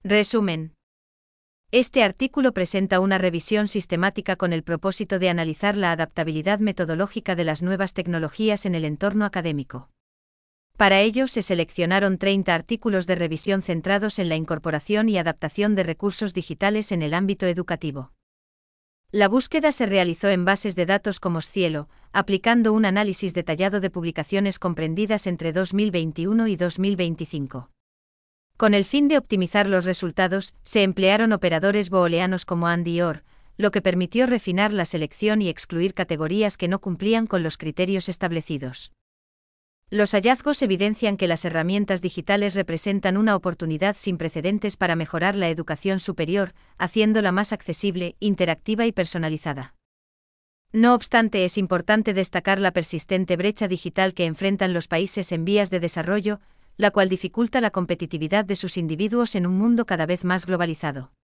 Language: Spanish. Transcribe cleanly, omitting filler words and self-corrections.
Resumen. Este artículo presenta una revisión sistemática con el propósito de analizar la adaptabilidad metodológica de las nuevas tecnologías en el entorno académico. Para ello se seleccionaron 30 artículos de revisión centrados en la incorporación y adaptación de recursos digitales en el ámbito educativo. La búsqueda se realizó en bases de datos como Scielo, aplicando un análisis detallado de publicaciones comprendidas entre 2021 y 2025. Con el fin de optimizar los resultados, se emplearon operadores booleanos como AND y OR, lo que permitió refinar la selección y excluir categorías que no cumplían con los criterios establecidos. Los hallazgos evidencian que las herramientas digitales representan una oportunidad sin precedentes para mejorar la educación superior, haciéndola más accesible, interactiva y personalizada. No obstante, es importante destacar la persistente brecha digital que enfrentan los países en vías de desarrollo, la cual dificulta la competitividad de sus individuos en un mundo cada vez más globalizado.